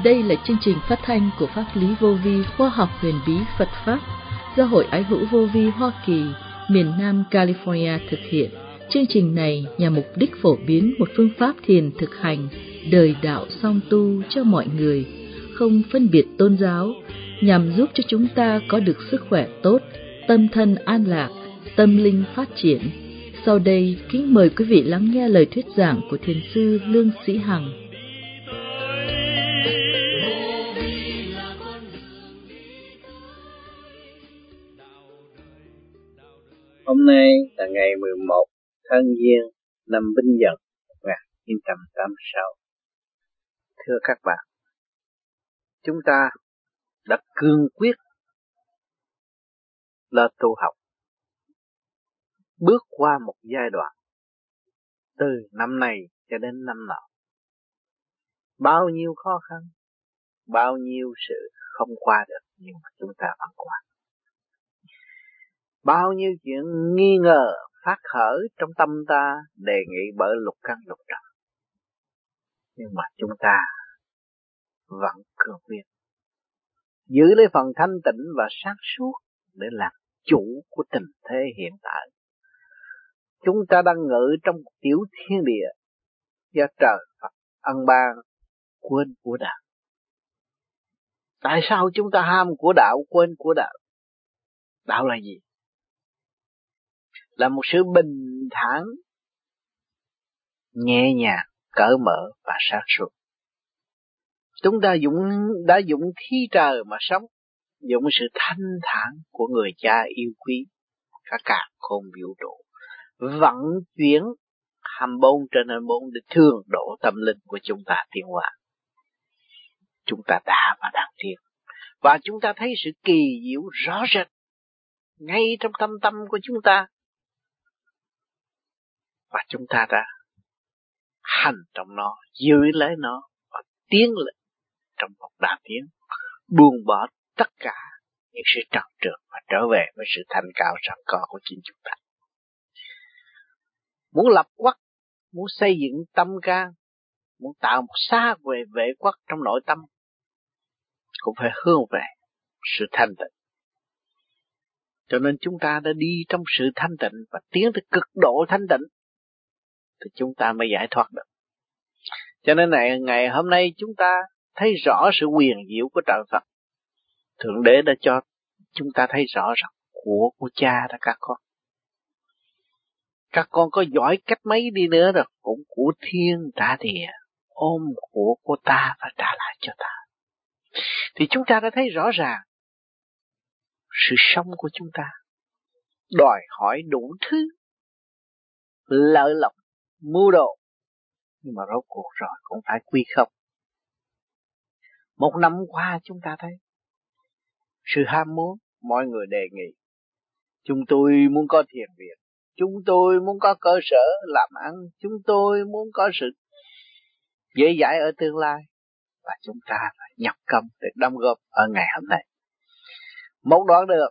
Đây là chương trình phát thanh của Pháp lý vô vi khoa học huyền bí Phật Pháp do Hội Ái hữu Vô vi Hoa Kỳ, miền Nam California thực hiện. Chương trình này nhằm mục đích phổ biến một phương pháp thiền thực hành đời đạo song tu cho mọi người, không phân biệt tôn giáo, nhằm giúp cho chúng ta có được sức khỏe tốt, tâm thân an lạc, tâm linh phát triển. Sau đây, kính mời quý vị lắng nghe lời thuyết giảng của Thiền sư Lương Sĩ Hằng. Hôm nay là ngày 11 Thân Giêng năm Bính Dần 1986. Thưa các bạn, chúng ta đã cương quyết là tu học, bước qua một giai đoạn từ năm này cho đến năm nọ. Bao nhiêu khó khăn, bao nhiêu sự không qua được, nhưng mà chúng ta vẫn qua. Bao nhiêu chuyện nghi ngờ phát khởi trong tâm ta đề nghị bởi lục căn lục trần, nhưng mà chúng ta vẫn cương quyết giữ lấy phần thanh tịnh và sáng suốt để làm chủ của tình thế hiện tại. Chúng ta đang ngự trong một tiểu thiên địa do trời Phật ân ban, quên của đạo. Tại sao chúng ta ham của đạo, quên của đạo? Đạo là gì? Là một sự bình thản, nhẹ nhàng, cởi mở và sáng suốt. Chúng ta đã dụng khí trời mà sống, dụng sự thanh thản của người cha yêu quý cả càn khôn vũ trụ, vận chuyển 24/24 để thương độ tâm linh của chúng ta tiến hóa. Chúng ta đã và đang tiến, và chúng ta thấy sự kỳ diệu rõ rệt ngay trong tâm của chúng ta, và chúng ta đã hành trong nó, giữ lấy nó và tiến lên trong một đà tiến, buông bỏ tất cả những sự trần trược và trở về với sự thanh cao sẵn có của chính chúng ta. Muốn lập quốc, muốn xây dựng tâm can, muốn tạo một xã về vệ quốc trong nội tâm, cũng phải hướng về sự thanh tịnh. Cho nên chúng ta đã đi trong sự thanh tịnh và tiến tới cực độ thanh tịnh, thì chúng ta mới giải thoát được. Cho nên ngày hôm nay chúng ta thấy rõ sự huyền diệu của trời Phật. Thượng Đế đã cho chúng ta thấy rõ rằng của cha đã các con. Các con có giỏi cách mấy đi nữa rồi cũng của thiên trả địa, ôm của ta và trả lại cho ta. Thì chúng ta đã thấy rõ ràng sự sống của chúng ta đòi hỏi đủ thứ lợi lộc, mưu đồ, nhưng mà rốt cuộc rồi cũng phải quy không. Một năm qua chúng ta thấy sự ham muốn, mọi người đề nghị chúng tôi muốn có thiền viện, chúng tôi muốn có cơ sở làm ăn, chúng tôi muốn có sự dễ dãi ở tương lai, và chúng ta phải nhập công để đóng góp ở ngày hôm nay. Một đoạn được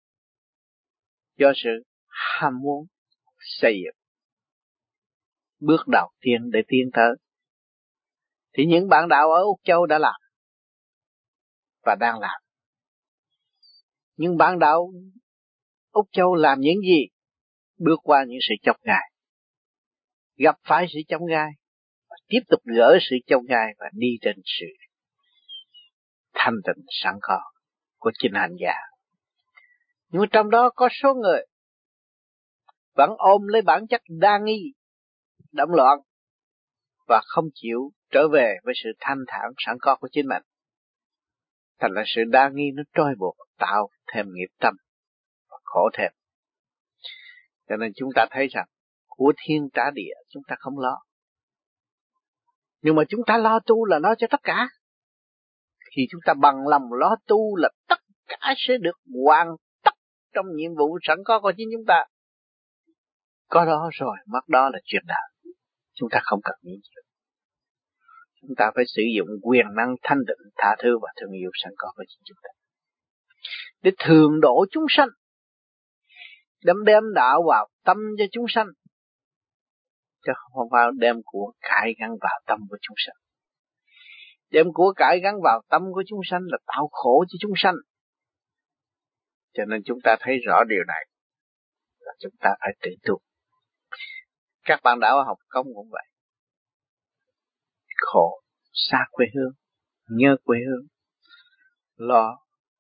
do sự ham muốn xây dựng bước đầu tiên để tiến tới. Thì những bạn đạo ở Úc Châu đã làm và đang làm. Nhưng bạn đạo Úc Châu làm những gì? Bước qua những sự chông gai, gặp phải sự chông gai, và tiếp tục gỡ sự chông gai và đi trên sự thanh tịnh sẵn có của chính hành giả. Nhưng trong đó có số người vẫn ôm lấy bản chất đa nghi, động loạn, và không chịu trở về với sự thanh thản sẵn có của chính mình. Thành ra sự đa nghi nó trói buộc, tạo thêm nghiệp tâm và khổ thêm. Cho nên chúng ta thấy rằng của thiên trả địa chúng ta không lo. Nhưng mà chúng ta lo tu là lo cho tất cả. Khi chúng ta bằng lòng lo tu là tất cả sẽ được hoàn tất trong nhiệm vụ sẵn có của chính chúng ta. Có đó rồi, mất đó là chuyện đạo. Chúng ta không cần nghĩ gì. Chúng ta phải sử dụng quyền năng thanh định, tha thứ và thương yêu sẵn có của chính chúng ta để thường độ chúng sanh, đem đạo vào tâm cho chúng sanh, chứ không phải đem của cải gắn vào tâm của chúng sanh. Đem của cải gắn vào tâm của chúng sanh là tạo khổ cho chúng sanh. Cho nên chúng ta thấy rõ điều này là chúng ta phải tự tu. Các bạn đạo học công cũng vậy. Khổ, xa quê hương, nhớ quê hương, lo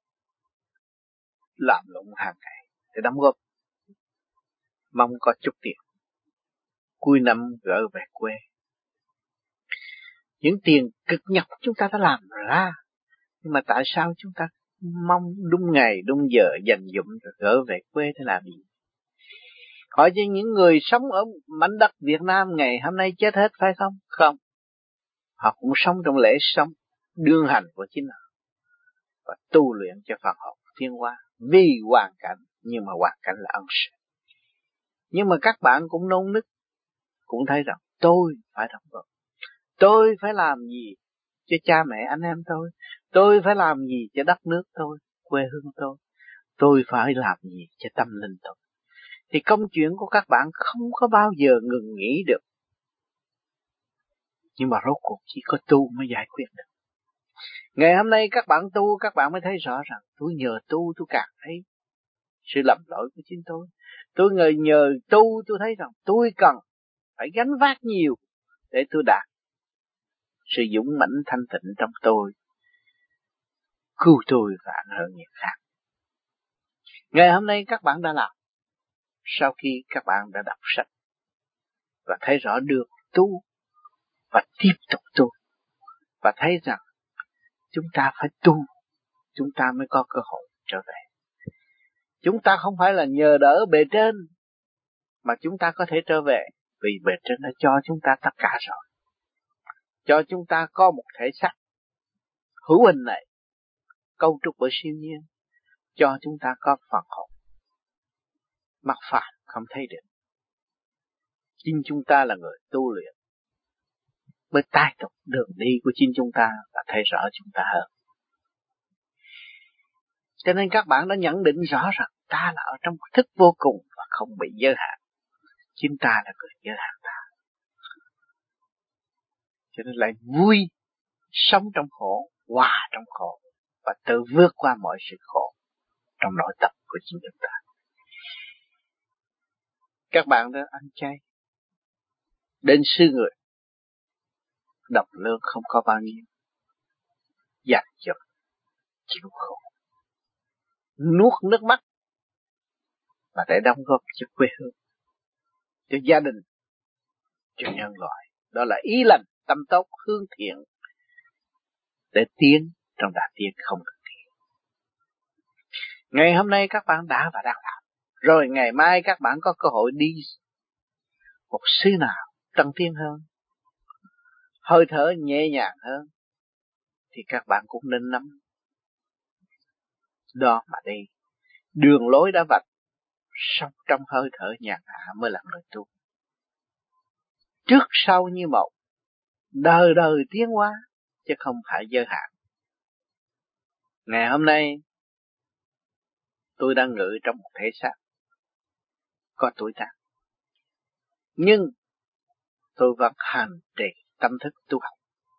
làm lụng hàng ngày để đóng góp, mong có chút tiền cuối năm gỡ về quê. Những tiền cực nhọc chúng ta đã làm ra, nhưng mà tại sao chúng ta mong đúng ngày đúng giờ dành dụm rồi gỡ về quê để làm gì? Hỏi cho những người sống ở mảnh đất Việt Nam ngày hôm nay chết hết phải không? Không. Họ cũng sống trong lễ sống đương hành của chính họ và tu luyện cho Phật học tiến hóa vì hoàn cảnh, nhưng mà hoàn cảnh là ân sự. Nhưng mà các bạn cũng nôn nức, cũng thấy rằng tôi phải đóng góp, tôi phải làm gì cho cha mẹ anh em tôi phải làm gì cho đất nước tôi, quê hương tôi phải làm gì cho tâm linh tôi. Thì công chuyện của các bạn không có bao giờ ngừng nghỉ được. Nhưng mà rốt cuộc chỉ có tu mới giải quyết được. Ngày hôm nay các bạn tu, các bạn mới thấy rõ rằng tôi nhờ tu tôi càng thấy sự lầm lỗi của chính tôi. Tôi nhờ tu tôi thấy rằng tôi cần phải gánh vác nhiều để tôi đạt sự dũng mãnh thanh tịnh trong tôi, cứu tôi và ảnh hưởng người khác. Ngày hôm nay các bạn đã làm, sau khi các bạn đã đọc sách và thấy rõ được tu và tiếp tục tu và thấy rằng chúng ta phải tu, chúng ta mới có cơ hội trở về. Chúng ta không phải là nhờ đỡ bề trên mà chúng ta có thể trở về, vì bề trên đã cho chúng ta tất cả rồi. Cho chúng ta có một thể xác hữu hình này, cấu trúc bởi siêu nhiên, cho chúng ta có phần hồn. Mắt phàm không thấy được. Chính chúng ta là người tu luyện mới tai tục đường đi của chính chúng ta và thấy rõ chúng ta hơn. Cho nên các bạn đã nhận định rõ rằng ta là ở trong thức vô cùng và không bị giới hạn. Chính ta là người giới hạn ta. Cho nên lại vui sống trong khổ, hòa trong khổ và tự vượt qua mọi sự khổ trong nội tâm của chính chúng ta. Các bạn đó ăn chay, đến xứ người, đồng lương không có bao nhiêu, dành dụm chịu khổ, nuốt nước mắt và để đóng góp cho quê hương, cho gia đình, cho nhân loại. Đó là ý lành, tâm tốt, hướng thiện để tiến trong đà tiến không ngừng nghỉ. Ngày hôm nay các bạn đã và đang làm, rồi ngày mai các bạn có cơ hội đi một xứ nào tân tiến hơn, hơi thở nhẹ nhàng hơn, thì các bạn cũng nên nắm đó mà đi. Đường lối đã vạch, sống trong hơi thở nhàn hạ mới là người tu. Trước sau như một, đời đời tiến hóa, chứ không phải giới hạn. Ngày hôm nay, tôi đang ngự trong một thể xác có tuổi tác, nhưng tôi vẫn hành trì tâm thức tu học.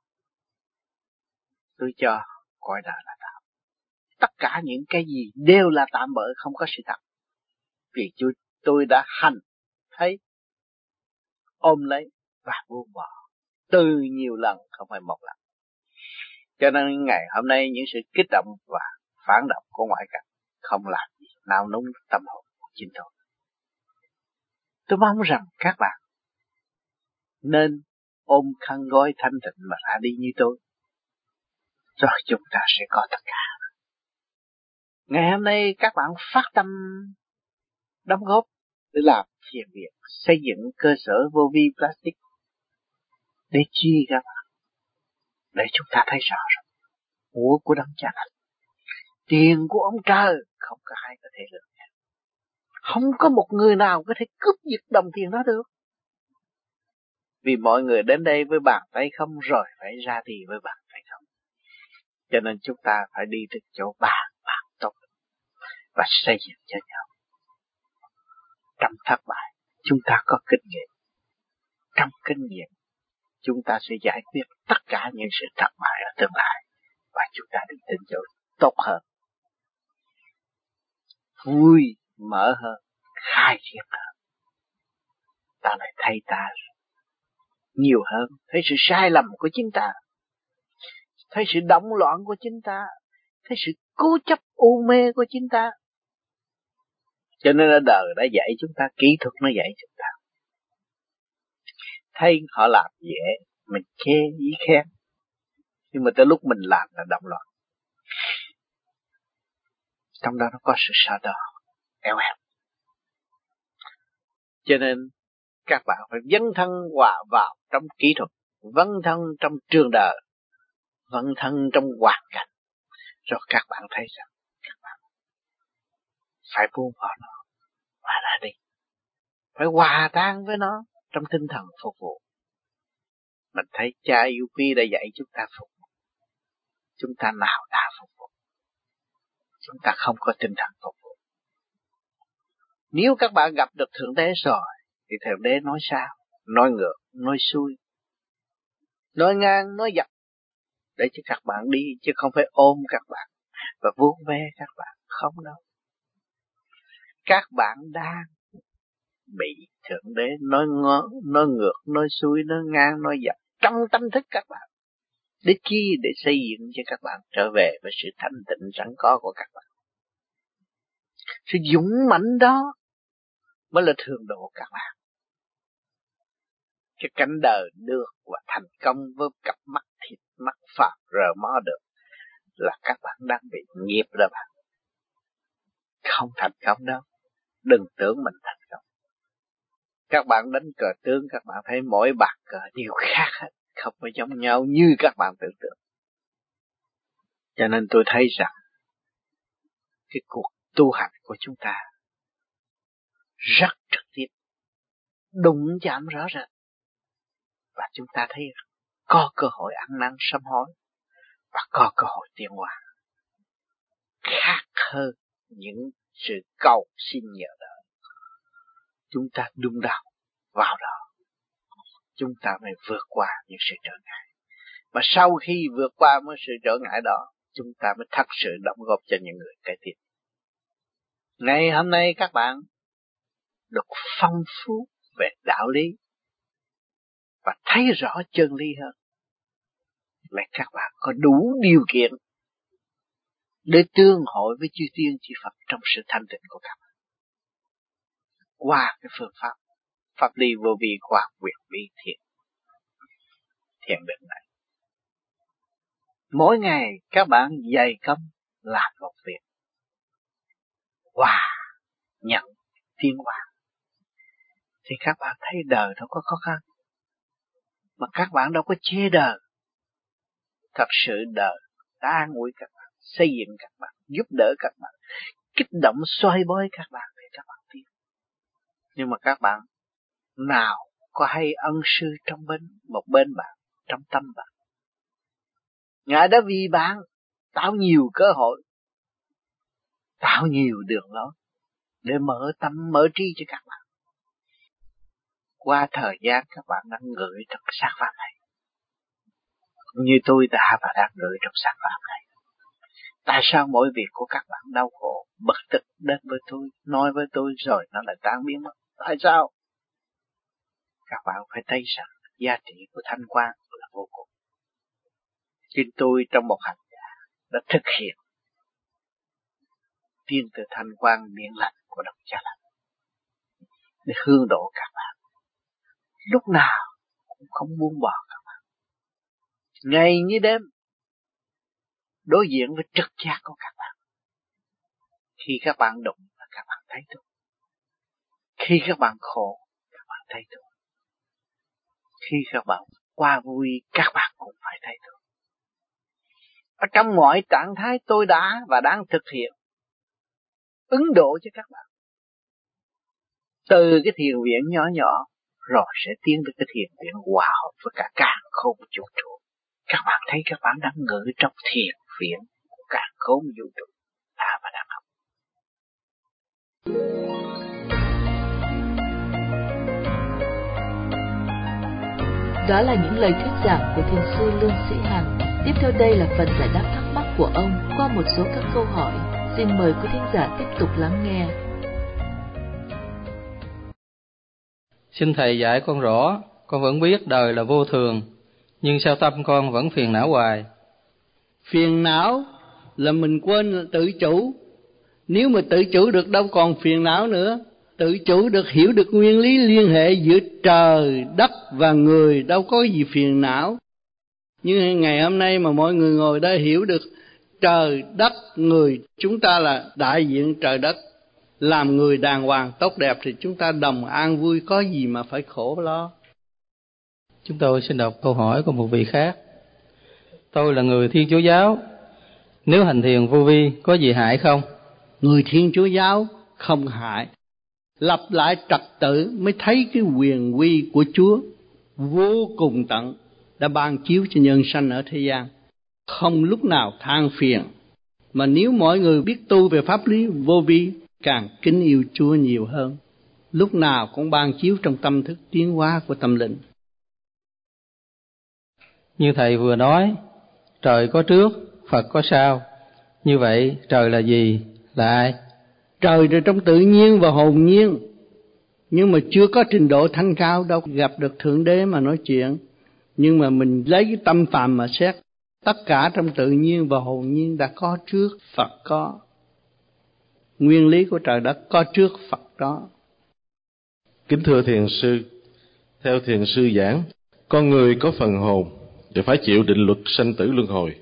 Tôi cho cõi đời là tạm. Tất cả những cái gì đều là tạm bợ, không có sự thật. Vì tôi đã hành, thấy, ôm lấy và buông bỏ từ nhiều lần, không phải một lần. Cho nên ngày hôm nay những sự kích động và phản động của ngoại cảnh không làm gì nao núng tâm hồn của chính tôi. Tôi mong rằng các bạn nên ôm khăn gói thanh tịnh mà ra đi như tôi, rồi chúng ta sẽ có tất cả. Ngày hôm nay các bạn phát tâm đóng góp để làm thiện việc, xây dựng cơ sở vô vi plastic để chi các bạn, để chúng ta thấy rõ rồi của đấng cha lành, tiền của ông trời không có ai có thể lường nhận. Không có một người nào có thể cướp giật đồng tiền đó được. Vì mọi người đến đây với bàn tay không rồi phải ra đi với bàn tay không. Cho nên chúng ta phải đi từ chỗ bàn tốt và xây dựng cho nhau. Trong thất bại, chúng ta có kinh nghiệm. Trong kinh nghiệm, chúng ta sẽ giải quyết tất cả những sự thất bại ở tương lai, và chúng ta đi đến chỗ tốt hơn, vui mở hơn, khai triển hơn. Ta lại thấy ta nhiều hơn, thấy sự sai lầm của chính ta, thấy sự động loạn của chính ta, thấy sự cố chấp u mê của chính ta. Cho nên là đời đã dạy chúng ta, kỹ thuật nó dạy chúng ta. Thấy họ làm dễ, mình chê ý khen, nhưng mà tới lúc mình làm là động loạn. Trong đó nó có sự so đo, eo hẹp. Cho nên các bạn phải dấn thân hòa vào trong kỹ thuật, dấn thân trong trường đời, dấn thân trong hoàn cảnh, rồi các bạn thấy rằng các bạn phải buông bỏ nó và ra đi, phải hòa tan với nó trong tinh thần phục vụ. Mình thấy cha yêu quý đã dạy chúng ta phục vụ, chúng ta nào đã phục vụ, chúng ta không có tinh thần phục vụ. Nếu các bạn gặp được Thượng Đế rồi thì Thượng Đế nói sao? Nói ngược, nói xuôi, nói ngang, nói dọc để cho các bạn đi, chứ không phải ôm các bạn và vuốt ve các bạn. Không đâu. Các bạn đang bị Thượng Đế nói ngược, nói xuôi, nói ngang, nói dọc trong tâm thức các bạn. Để chi? Để xây dựng cho các bạn trở về với sự thanh tịnh sẵn có của các bạn. Sự dũng mãnh đó mới là thường độ các bạn. Cái cánh đời được và thành công với cặp mắt thịt, mắt phàm rờ mó được là các bạn đang bị nghiệp rồi bạn. Không thành công đâu. Đừng tưởng mình thành công. Các bạn đánh cờ tướng, các bạn thấy mỗi bạc cờ đều khác hết, không phải giống nhau như các bạn tưởng tượng. Cho nên tôi thấy rằng cái cuộc tu hành của chúng ta rất trực tiếp, đụng chạm rõ rệt, và chúng ta thấy có cơ hội ăn năn sám hối và có cơ hội tiến hóa, khác hơn những sự cầu xin nhờ đợi. Chúng ta đụng đầu vào đó, chúng ta mới vượt qua những sự trở ngại. Mà sau khi vượt qua những sự trở ngại đó, chúng ta mới thật sự đóng góp cho những người kế tiếp. Ngày hôm nay các bạn được phong phú về đạo lý và thấy rõ chân lý hơn, là các bạn có đủ điều kiện để tương hội với chư tiên chư Phật trong sự thanh tịnh của các bạn. Qua cái phương pháp pháp lý vô vi khoa học quyền bí thiền định này, mỗi ngày các bạn dày công làm một việc, nhận tiến hóa, thì các bạn thấy đời đâu có khó khăn, mà các bạn đâu có chê đời. Thật sự đời đã an ủi các bạn, xây dựng các bạn, giúp đỡ các bạn, kích động xoay bói các bạn để các bạn tiến. Nhưng mà các bạn nào có hay ân sư trong một bên bạn, trong tâm bạn. Ngài đã vì bạn tạo nhiều cơ hội, tạo nhiều đường lối để mở tâm, mở trí cho các bạn. Qua thời gian các bạn đang ngửi trong xác pháp này, như tôi đã và đang ngửi trong xác pháp này. Tại sao mỗi việc của các bạn đau khổ, bực tức đến với tôi, nói với tôi rồi nó lại tan biến mất? Tại sao? Các bạn phải thấy rằng giá trị của thanh quan là vô cùng. Chính tôi trong một hành giả đã thực hiện tiên từ thanh quan miễn lành của Đấng Cha Lành để hướng độ các bạn. Lúc nào cũng không buông bỏ các bạn. Ngày như đêm đối diện với trực giác của các bạn. Khi các bạn đụng là các bạn thấy tôi. Khi các bạn khổ, các bạn thấy tôi. Khi các bạn qua vui, các bạn cũng phải thấy tôi. Ở trong mọi trạng thái tôi đã và đang thực hiện ứng độ cho các bạn. Từ cái thiền viện nhỏ nhỏ rồi sẽ tiến tới cái thiền viện hòa hợp với cả càn khôn vũ trụ. Các bạn thấy các bạn đang ngự trong thiền viện của càn khôn vũ trụ đã và đang học. Đó là những lời thuyết giảng của thiền sư Lương Sĩ Hằng. Tiếp theo đây là phần giải đáp thắc mắc của ông qua một số các câu hỏi. Xin mời quý thính giả tiếp tục lắng nghe. Xin Thầy dạy con rõ, con vẫn biết đời là vô thường, nhưng sao tâm con vẫn phiền não hoài? Phiền não là mình quên tự chủ. Nếu mà tự chủ được đâu còn phiền não nữa. Tự chủ được, hiểu được nguyên lý liên hệ giữa trời, đất và người, đâu có gì phiền não. Nhưng ngày hôm nay mà mọi người ngồi đây hiểu được trời, đất, người, chúng ta là đại diện trời đất, làm người đàng hoàng, tốt đẹp thì chúng ta đồng an vui, có gì mà phải khổ lo. Chúng tôi xin đọc câu hỏi của một vị khác. Tôi là người Thiên Chúa giáo, nếu hành thiền vô vi có gì hại không? Người Thiên Chúa giáo không hại. Lập lại trật tự mới thấy cái quyền uy của Chúa vô cùng tận đã ban chiếu cho nhân sanh ở thế gian. Không lúc nào than phiền. Mà nếu mọi người biết tu về pháp lý vô vi, càng kính yêu Chúa nhiều hơn. Lúc nào cũng ban chiếu trong tâm thức tiến hóa của tâm linh. Như Thầy vừa nói, trời có trước, Phật có sau. Như vậy trời là gì, là ai? Trời là trong tự nhiên và hồn nhiên. Nhưng mà chưa có trình độ thanh cao đâu gặp được Thượng Đế mà nói chuyện. Nhưng mà mình lấy cái tâm phàm mà xét, tất cả trong tự nhiên và hồn nhiên đã có trước, Phật có. Nguyên lý của trời đất có trước, Phật có. Kính thưa thiền sư, theo thiền sư giảng, con người có phần hồn và phải chịu định luật sanh tử luân hồi.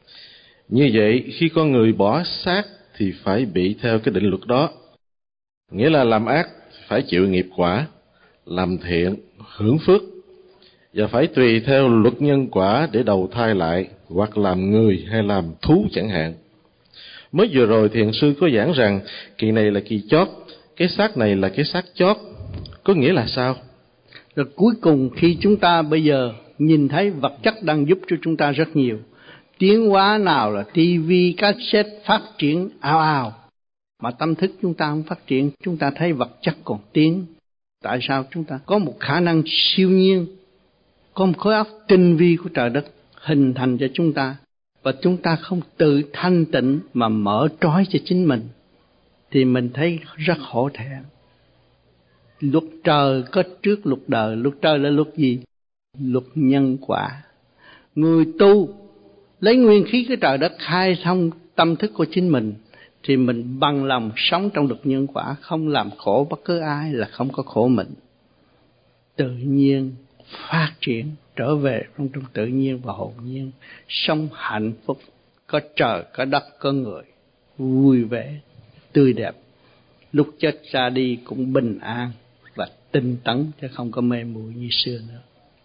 Như vậy, khi con người bỏ xác thì phải bị theo cái định luật đó. Nghĩa là làm ác phải chịu nghiệp quả, làm thiện hưởng phước, và phải tùy theo luật nhân quả để đầu thai lại, hoặc làm người hay làm thú chẳng hạn. Mới vừa rồi thiền sư có giảng rằng kỳ này là kỳ chót, cái xác này là cái xác chót. Có nghĩa là sao? Rồi cuối cùng khi chúng ta bây giờ nhìn thấy vật chất đang giúp cho chúng ta rất nhiều. Tiến hóa nào là tivi, cassette phát triển ào ào, mà tâm thức chúng ta không phát triển, chúng ta thấy vật chất còn tiến. Tại sao chúng ta có một khả năng siêu nhiên, có một khối óc tinh vi của trời đất hình thành cho chúng ta, và chúng ta không tự thanh tịnh mà mở trói cho chính mình, thì mình thấy rất hổ thẹn. Luật trời có trước luật đời. Luật trời là luật gì? Luật nhân quả. Người tu lấy nguyên khí của trời đất khai thông tâm thức của chính mình, thì mình bằng lòng sống trong luật nhân quả, không làm khổ bất cứ ai là không có khổ mình. Tự nhiên phát triển trở về trong tự nhiên và hồn nhiên, sống hạnh phúc, có trời, có đất, có người, vui vẻ, tươi đẹp. Lúc chết ra đi cũng bình an và tinh tấn, chứ không có mê muội như xưa nữa.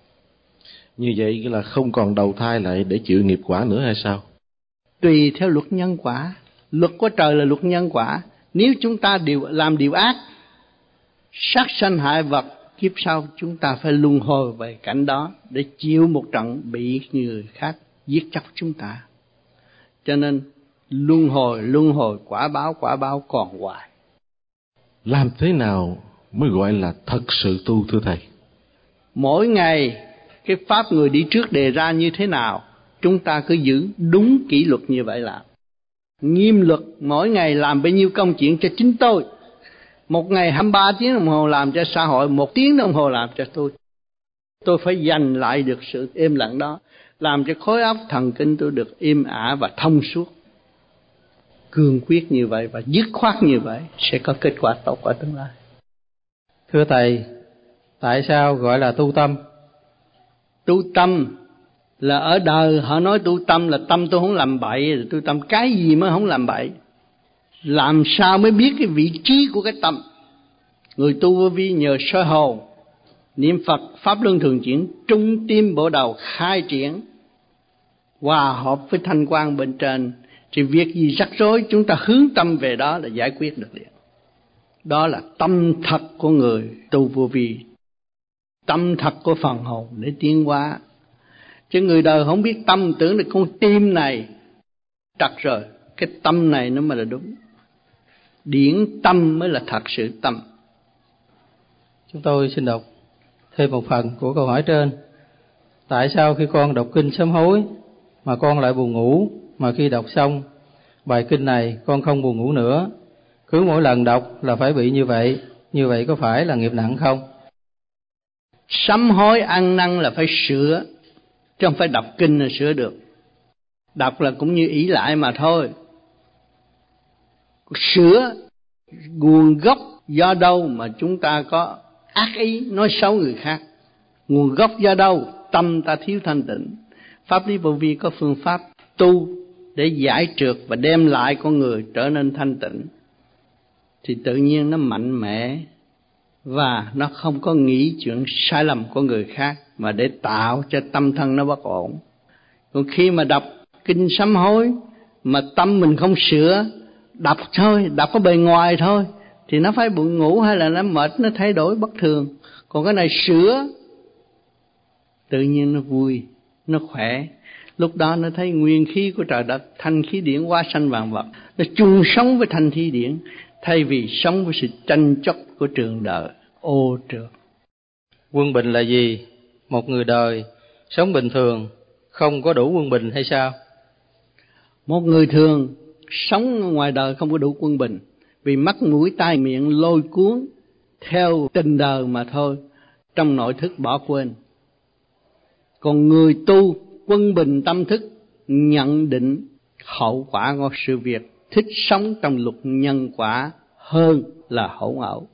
Như vậy là không còn đầu thai lại để chịu nghiệp quả nữa hay sao? Tùy theo luật nhân quả. Luật của trời là luật nhân quả. Nếu chúng ta làm điều ác, sát sanh hại vật, kiếp sau chúng ta phải luân hồi về cảnh đó để chịu một trận bị người khác giết chóc chúng ta. Cho nên luân hồi, quả báo còn hoài. Làm thế nào mới gọi là thật sự tu thưa Thầy? Mỗi ngày cái pháp người đi trước đề ra như thế nào, chúng ta cứ giữ đúng kỷ luật như vậy làm. Nghiêm luật, mỗi ngày làm bao nhiêu công chuyện cho chính tôi. Một ngày 23 tiếng đồng hồ làm cho xã hội, 1 tiếng đồng hồ làm cho tôi. Tôi phải giành lại được sự im lặng đó, làm cho khối óc thần kinh tôi được im ả và thông suốt. Cương quyết như vậy và dứt khoát như vậy sẽ có kết quả tốt ở tương lai. Thưa Thầy, tại sao gọi là tu tâm? Tu tâm là ở đời họ nói tu tâm là tâm tôi không làm bậy, tu tâm cái gì mới không làm bậy. Làm sao mới biết cái vị trí của cái tâm? Người tu vô vi nhờ soi hồn, niệm Phật, pháp luân thường chuyển, trung tim bộ đầu khai triển, hòa hợp với thanh quan bên trên, thì việc gì rắc rối chúng ta hướng tâm về đó là giải quyết được liền. Đó là tâm thật của người tu vô vi, tâm thật của phần hồn để tiến hóa. Chứ người đời không biết tâm, tưởng là con tim này trật rồi, cái tâm này nó mới là đúng. Điển tâm mới là thật sự tâm. Chúng tôi xin đọc thêm một phần của câu hỏi trên. Tại sao khi con đọc kinh sám hối mà con lại buồn ngủ, mà khi đọc xong bài kinh này con không buồn ngủ nữa. Cứ mỗi lần đọc là phải bị như vậy có phải là nghiệp nặng không? Sám hối ăn năn là phải sửa, chứ không phải đọc kinh là sửa được. Đọc là cũng như ỷ lại mà thôi. Sửa nguồn gốc do đâu mà chúng ta có ác ý nói xấu người khác? Nguồn gốc do đâu? Tâm ta thiếu thanh tịnh. Pháp lý vô vi có phương pháp tu để giải trượt và đem lại con người trở nên thanh tịnh, thì tự nhiên nó mạnh mẽ và nó không có nghĩ chuyện sai lầm của người khác, mà để tạo cho tâm thân nó bất ổn. Còn khi mà đọc kinh sám hối mà tâm mình không sửa, đọc thôi, đọc có bề ngoài thôi, thì nó phải buồn ngủ hay là nó mệt, nó thay đổi bất thường. Còn cái này sửa, tự nhiên nó vui, nó khỏe. Lúc đó nó thấy nguyên khí của trời đất, thanh khí điển hóa sanh vạn vật, nó chung sống với thanh khí điển, thay vì sống với sự tranh chấp của trường đời ô trượt. Quân bình là gì? Một người đời sống bình thường không có đủ quân bình hay sao? Một người thường sống ngoài đời không có đủ quân bình, vì mắt mũi tai miệng lôi cuốn theo tình đời mà thôi, trong nội thức bỏ quên. Còn người tu quân bình tâm thức, nhận định hậu quả của sự việc, thích sống trong luật nhân quả hơn là hỗn ẩu.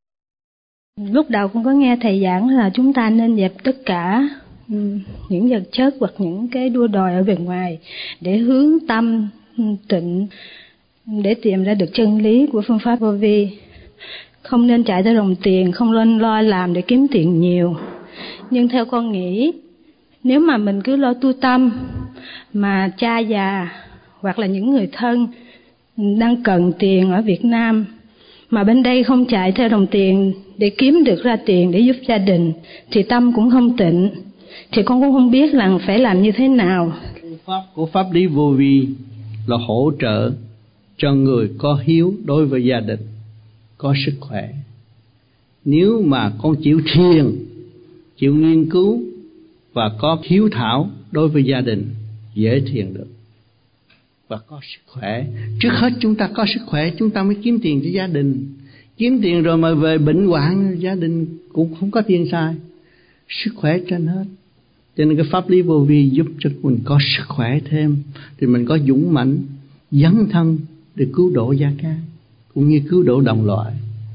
Lúc đầu cũng có nghe thầy giảng là chúng ta nên dẹp tất cả những vật chất hoặc những cái đua đòi ở bên ngoài để hướng tâm tịnh, để tìm ra được chân lý của phương pháp vô vi. Không nên chạy theo đồng tiền, không nên lo làm để kiếm tiền nhiều. Nhưng theo con nghĩ, nếu mà mình cứ lo tu tâm, mà cha già hoặc là những người thân đang cần tiền ở Việt Nam, mà bên đây không chạy theo đồng tiền để kiếm được ra tiền để giúp gia đình, thì tâm cũng không tịnh, thì con cũng không biết là phải làm như thế nào. Pháp của pháp lý vô vi là hỗ trợ cho người có hiếu đối với gia đình, có sức khỏe. Nếu mà con chịu thiền, chịu nghiên cứu và có hiếu thảo đối với gia đình, dễ thiền được và có sức khỏe. Trước hết chúng ta có sức khỏe, chúng ta mới kiếm tiền cho gia đình. Kiếm tiền rồi mà về bệnh hoạn, gia đình cũng không có tiền xài. Sức khỏe trên hết. Cho nên cái pháp lý vô vi giúp cho mình có sức khỏe thêm, thì mình có dũng mãnh dấn thân để cứu độ gia can, cũng như cứu độ đồng loại.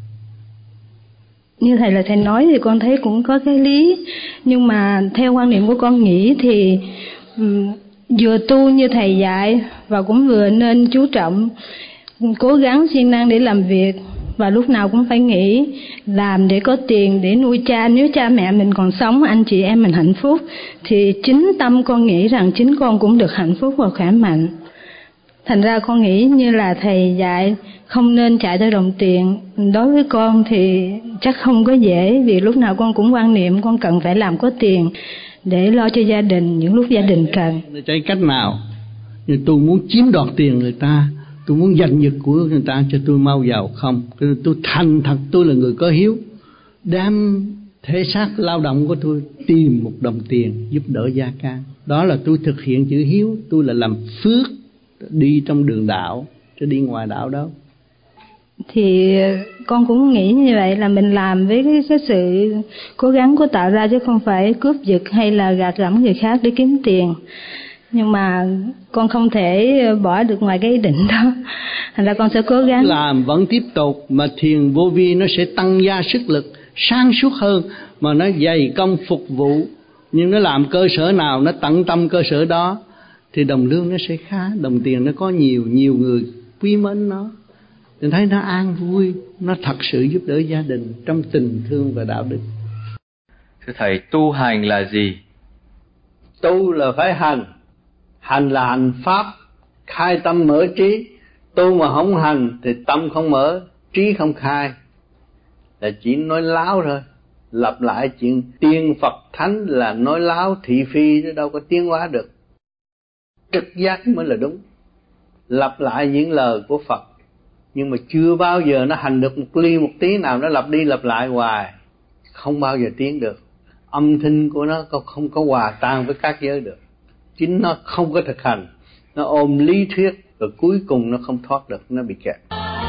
Như thầy là thầy nói thì con thấy cũng có cái lý, nhưng mà theo quan niệm của con nghĩ thì vừa tu như thầy dạy và cũng vừa nên chú trọng cố gắng siêng năng để làm việc, và lúc nào cũng phải nghĩ làm để có tiền để nuôi cha. Nếu cha mẹ mình còn sống, anh chị em mình hạnh phúc, thì chính tâm con nghĩ rằng chính con cũng được hạnh phúc và khỏe mạnh. Thành ra con nghĩ như là thầy dạy không nên chạy theo đồng tiền. Đối với con thì chắc không có dễ, vì lúc nào con cũng quan niệm con cần phải làm có tiền để lo cho gia đình những lúc gia đình cần. Chạy cách nào? Như tôi muốn chiếm đoạt tiền người ta, tôi muốn giành giật của người ta cho tôi mau giàu, không. Tôi thành thật, tôi là người có hiếu, đem thể xác lao động của tôi tìm một đồng tiền giúp đỡ gia can. Đó là tôi thực hiện chữ hiếu. Tôi là làm phước, đi trong đường đạo chứ đi ngoài đạo đâu. Thì con cũng nghĩ như vậy, là mình làm với cái sự cố gắng của tạo ra, chứ không phải cướp giật hay là gạt gẫm người khác để kiếm tiền. Nhưng mà con không thể bỏ được ngoài cái ý định đó, thành ra con sẽ cố gắng làm, vẫn tiếp tục. Mà thiền vô vi nó sẽ tăng gia sức lực, sáng suốt hơn, mà nó dày công phục vụ. Nhưng nó làm cơ sở nào, nó tận tâm cơ sở đó, thì đồng lương nó sẽ khá, đồng tiền nó có nhiều người quý mến nó. Mình thấy nó an vui, nó thật sự giúp đỡ gia đình trong tình thương và đạo đức. Thưa Thầy, tu hành là gì? Tu là phải hành. Hành là hành pháp, khai tâm mở trí. Tu mà không hành thì tâm không mở, trí không khai, là chỉ nói láo thôi. Lặp lại chuyện tiên Phật Thánh là nói láo thị phi, chứ đâu có tiến hóa được. Trực giác mới là đúng. Lặp lại những lời của Phật, nhưng mà chưa bao giờ nó hành được một ly một tí nào. Nó lặp đi lặp lại hoài, không bao giờ tiến được. Âm thanh của nó không có hòa tan với các giới được. chính nó không có thực hành, nó ôm lý thuyết rồi cuối cùng nó không thoát được, nó bị kẹt.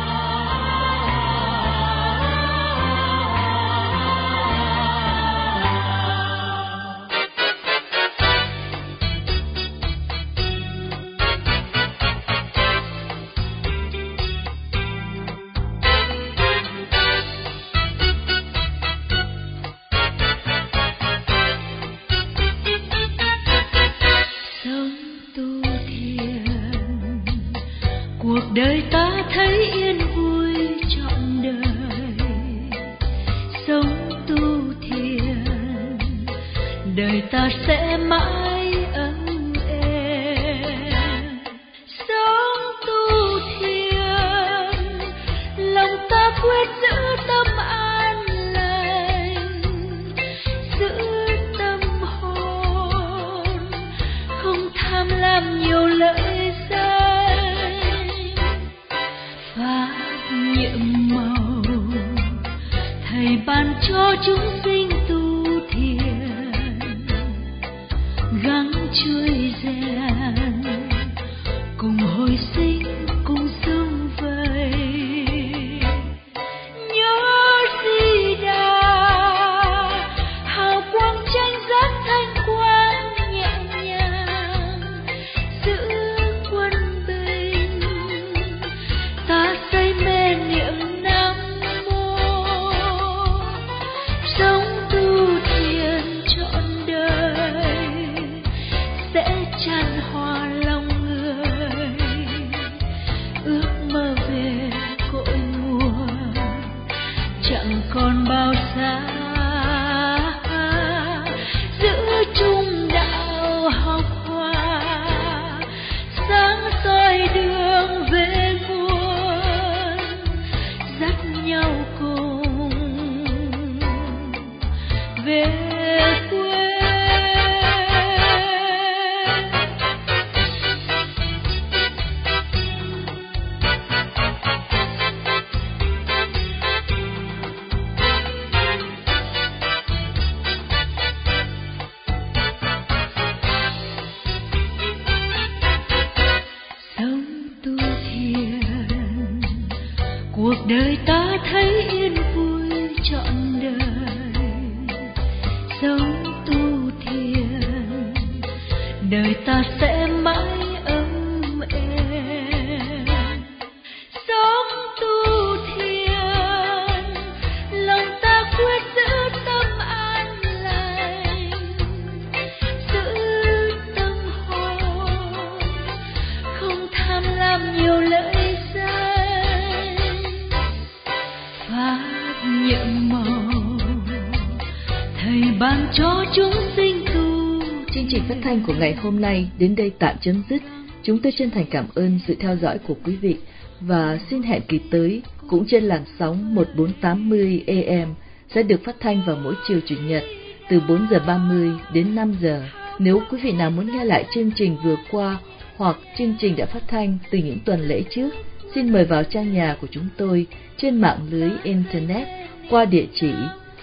Đời ta thấy yên vui trọn đời, sống tu thiền, đời ta sẽ mãi ấm êm. Sống tu thiền, lòng ta quyết giữ tâm an lành, giữ tâm hồn, không tham lam nhiều lợi danh. Thầy ban cho chúng sinh tu thiền, gắng trôi rèn, cùng hồi sinh, cùng sum vầy. Nhớ Di Đà, hào quang tranh giác thanh quang nhẹ nhàng, giữ quân bình, ta say mê niệm Nam. Sống tu thiền trọn đời sẽ tràn hòa lòng người, ước mơ về cội nguồn chẳng còn bao xa. Giữ chung đạo học hòa, sáng soi đường về nguồn, dắt nhau cùng về quê. Sống tu thiền, cuộc đời ta thấy yên vui trọn đời. Sống tu thiền, đời ta sẽ mãi ấm êm. Sống tu thiền, lòng ta quyết giữ tâm an lành, giữ tâm hồn, không tham lam nhiều lợi danh. Pháp nhiệm màu Thầy ban cho chúng sinh tu. Chương trình phát thanh của ngày hôm nay đến đây tạm chấm dứt. Chúng tôi chân thành cảm ơn sự theo dõi của quý vị và xin hẹn kỳ tới cũng trên làn sóng 1480 AM sẽ được phát thanh vào mỗi chiều chủ nhật từ 4 giờ 30 đến 5 giờ. Nếu quý vị nào muốn nghe lại chương trình vừa qua hoặc chương trình đã phát thanh từ những tuần lễ trước, xin mời vào trang nhà của chúng tôi trên mạng lưới Internet qua địa chỉ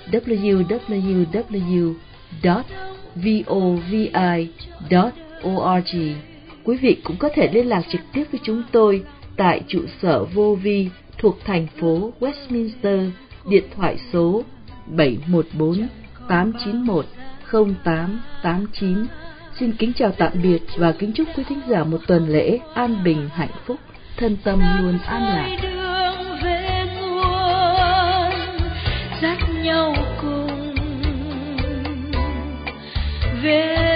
www.vovi.org. Quý vị cũng có thể liên lạc trực tiếp với chúng tôi tại trụ sở Vô Vi thuộc thành phố Westminster, điện thoại số 714-891-0889. Xin kính chào tạm biệt và kính chúc quý thính giả một tuần lễ an bình hạnh phúc, thân tâm luôn an lạc. Dắt nhau cùng về